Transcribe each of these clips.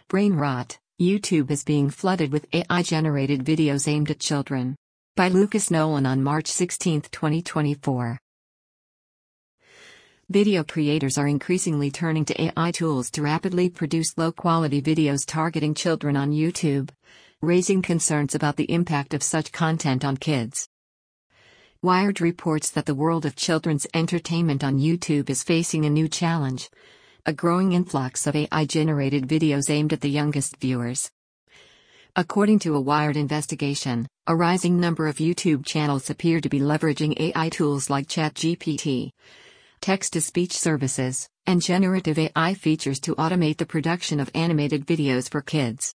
Brain rot. YouTube is being flooded with AI-generated videos aimed at children. By Lucas Nolan on March 16, 2024. Video creators are increasingly turning to AI tools to rapidly produce low-quality videos targeting children on YouTube, raising concerns about the impact of such content on kids. Wired reports that the world of children's entertainment on YouTube is facing a new challenge: a growing influx of AI-generated videos aimed at the youngest viewers. According to a Wired investigation, a rising number of YouTube channels appear to be leveraging AI tools like ChatGPT, text-to-speech services, and generative AI features to automate the production of animated videos for kids.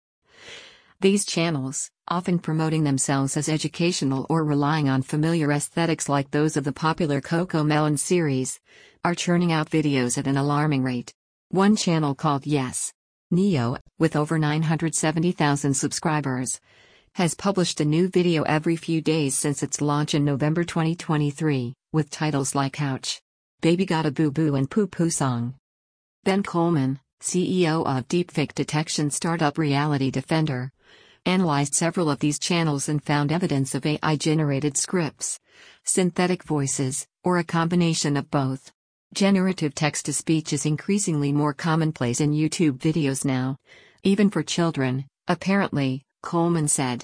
These channels, often promoting themselves as educational or relying on familiar aesthetics like those of the popular CoComelon series, are churning out videos at an alarming rate. One channel called Yes Neo, with over 970,000 subscribers, has published a new video every few days since its launch in November 2023, with titles like Ouch, Baby Got a Boo Boo, and Poo Poo Song. Ben Coleman, CEO of deepfake detection startup Reality Defender, analyzed several of these channels and found evidence of AI-generated scripts, synthetic voices, or a combination of both. Generative text-to-speech is increasingly more commonplace in YouTube videos now, even for children, apparently, Coleman said.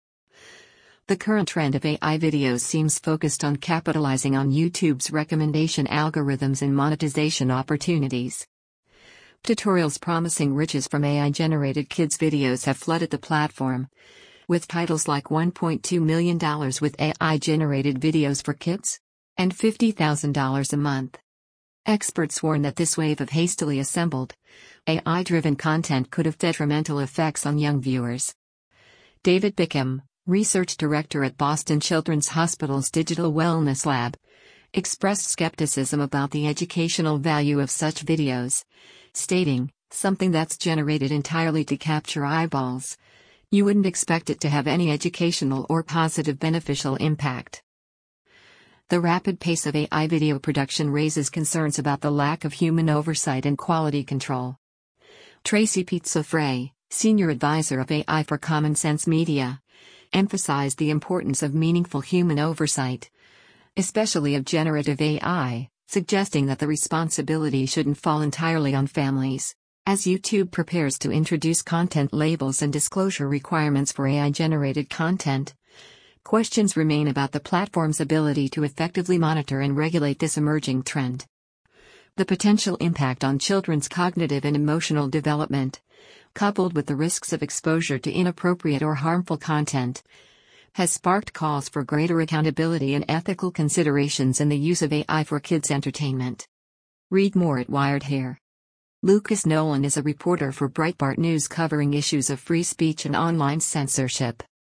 The current trend of AI videos seems focused on capitalizing on YouTube's recommendation algorithms and monetization opportunities. Tutorials promising riches from AI-generated kids' videos have flooded the platform, with titles like $1.2 million with AI-generated videos for kids, and $50,000 a month. Experts warn that this wave of hastily assembled, AI-driven content could have detrimental effects on young viewers. David Bickham, research director at Boston Children's Hospital's Digital Wellness Lab, expressed skepticism about the educational value of such videos, stating, "Something that's generated entirely to capture eyeballs. You wouldn't expect it to have any educational or positive beneficial impact." The rapid pace of AI video production raises concerns about the lack of human oversight and quality control. Tracy Pizzofrey, senior advisor of AI for Common Sense Media, emphasized the importance of meaningful human oversight, especially of generative AI, suggesting that the responsibility shouldn't fall entirely on families. As YouTube prepares to introduce content labels and disclosure requirements for AI-generated content, questions remain about the platform's ability to effectively monitor and regulate this emerging trend. The potential impact on children's cognitive and emotional development, coupled with the risks of exposure to inappropriate or harmful content, has sparked calls for greater accountability and ethical considerations in the use of AI for kids' entertainment. Read more at Wired here. Lucas Nolan is a reporter for Breitbart News covering issues of free speech and online censorship.